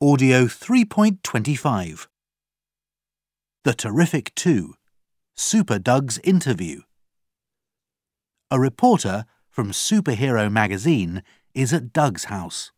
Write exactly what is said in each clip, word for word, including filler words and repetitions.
Audio three point two five. The Terrific Two, Super Doug's Interview. A reporter from Superhero Magazine is at Doug's house.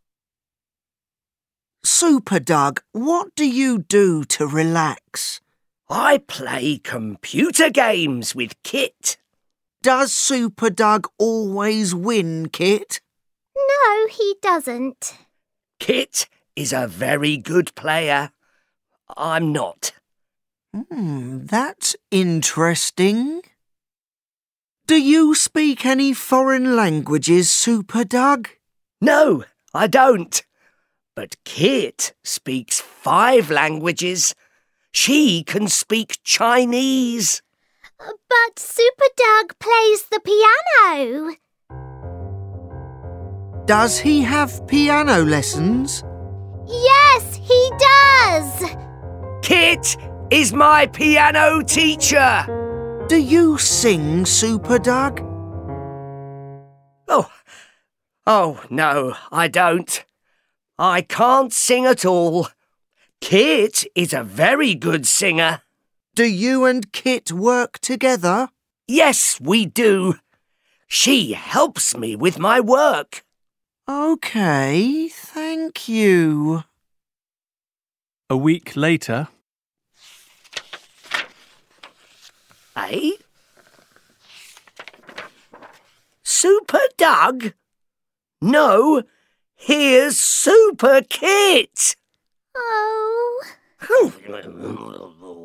Super Doug, what do you do to relax? I play computer games with Kit. Does Super Doug always win, Kit? No, he doesn't. Kit is a very good player. I'm not. Hmm, that's interesting. Do you speak any foreign languages, Super Doug? No, I don't. But Kit speaks five languages. She can speak Chinese. But Super Doug plays the piano. Does he have piano lessons? Yes, he does. Kit is my piano teacher. Do you sing, Super Doug? Oh, oh no, I don't. I can't sing at all. Kit is a very good singer. Do you and Kit work together? Yes, we do. She helps me with my work. OK, thank you. A week later. Eh? Super Doug? No, here's Super Kit. Oh.